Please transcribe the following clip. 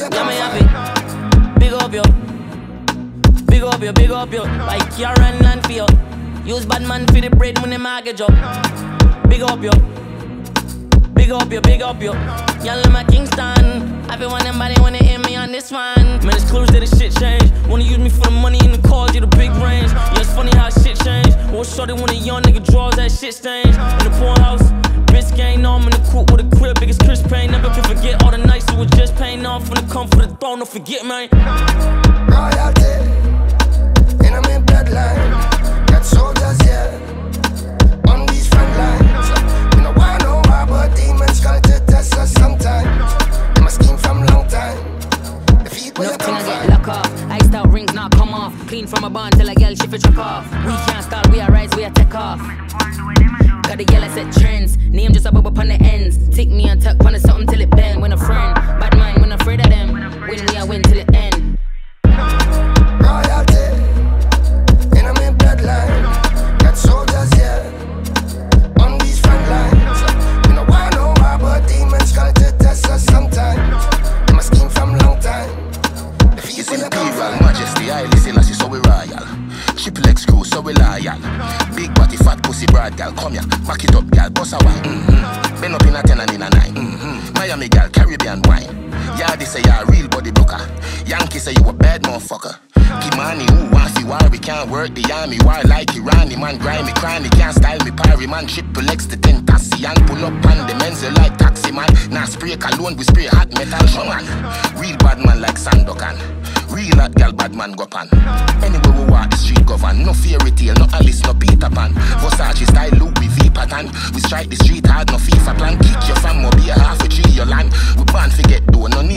Yeah, me happy. Big up yo. Big up yo, big up yo. Like Karen and Fio. Use bad man for the bread money mortgage up. Big up yo. Big up yo, big up yo. Y'all in my Kingston. Everyone and body wanna hear me on this one. Man, it's close that the shit change. Wanna use me for the money in the cars, you the big range. Yeah, it's funny how shit change. What's shorty when a young nigga draws that shit stains. In the porn house, bitch gang, no, I'm in the court with a crib, biggest Chris Payne. Never can forget all the nights it was just paying off. When it come for the throne, don't forget, man. Royalty, and I'm in bloodline. Got soldiers, yeah, on these front lines. We don't want no war, but demons come to test us sometimes. I'm a scheme from long time. The feet where you come from. Get lock off. Iced out rings not come off. Clean from a bond till a girl shift it trip off. We can't stall, we a rise, we a take off. Got the girl I set trends. Name just a bubble upon the ends. Tick me and tuck on something till it bend. When a friend, bad mind, when afraid of them. Win we a win till it end. Royalty, and I'm in bloodline. Got soldiers, yeah, on these front lines. We don't want no war, but demons come to test us sometimes. I'm a scheme from long time. You see the Imperial Majesty, I listen as you so we royal. Triple X crew, so we loyal. Big body, fat pussy, broad gal, come here. Back it up, gal, boss a wine. Bend up in a 10 and in a 9. Miami gal, Caribbean wine. Yeah, they say you're a real body booker. Yankee say you a bad motherfucker. Kimani, who wants the war? We can't work the army war like Irani. Man, grimy, cranny, can't style me parry. Man, Triple X the 10 taxi and pull up on the men's like taxi man. Nah, spray cologne, we spray hot metal show man. Real bad man like Sandokan. Real hot gal, bad man go pan. Anyway we walk the street govern. No fairy tale, no Alice, no Peter Pan. Versace style, Louis V pattern. We strike the street hard, no FIFA plan. Kick your fam, be a half a tree your land. We born forget though, no need